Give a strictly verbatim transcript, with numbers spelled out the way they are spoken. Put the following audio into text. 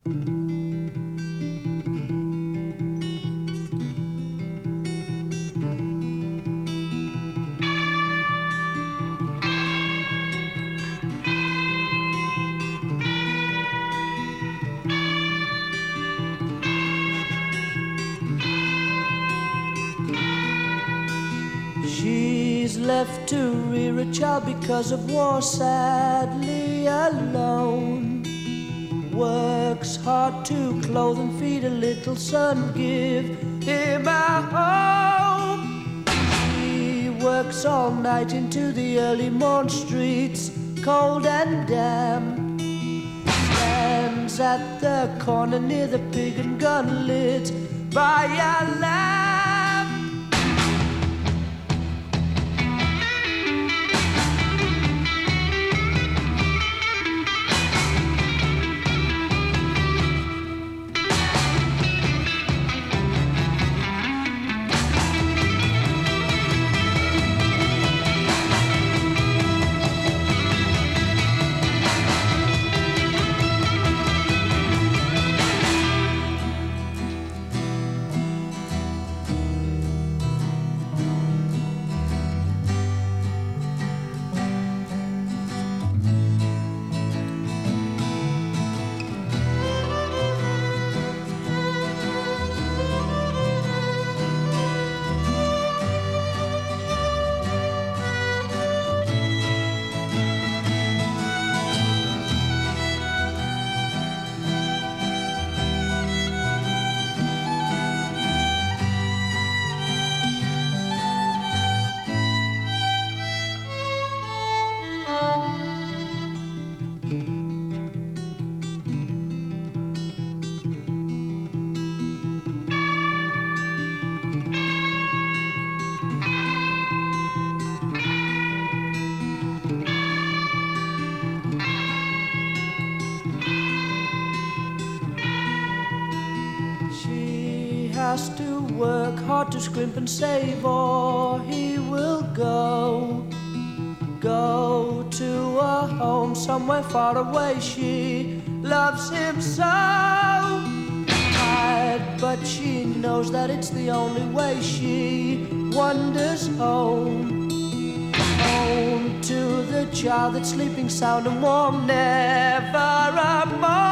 She's left to rear a child because of war, sadly alone. Works hard to clothe and feed a little son, give him a home. She works all night into the early morn, streets cold and damp. Stands at the corner near the pig and gun, lit by a lamp. Has to work hard to scrimp and save, or he will go Go to a home somewhere far away. She loves him so tired, but she knows that it's the only way. She wanders home Home to the child that's sleeping sound and warm, never a moment